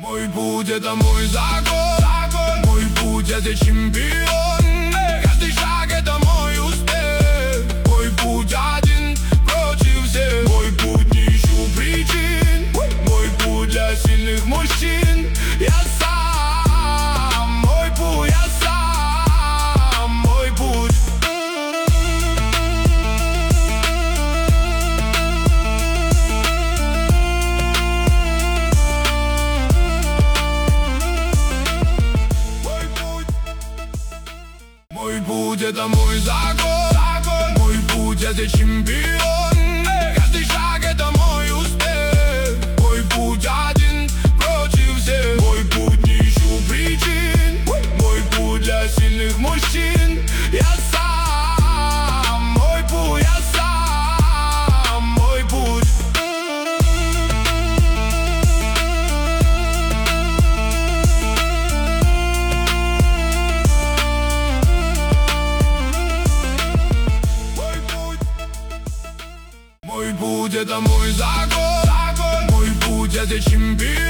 Мой путь — это мой закон. Мой путь — это чемпион. Каждый шаг — это мой успех. Мой путь один против всех. Мой путь, не ищу причин. Мой путь для сильных мужчин. Я сам, мой путь, я сам, мой путь. Мой путь — это мой закон. Мой путь — это чемпион. Каждый шаг — это мой успех. Мой путь один против всех. Мой путь, не ищу причин. Мой путь для сильных мужчин. Я сам, мой путь, я сам, мой путь. Мой путь — это мой закон. Мой путь — это чемпион.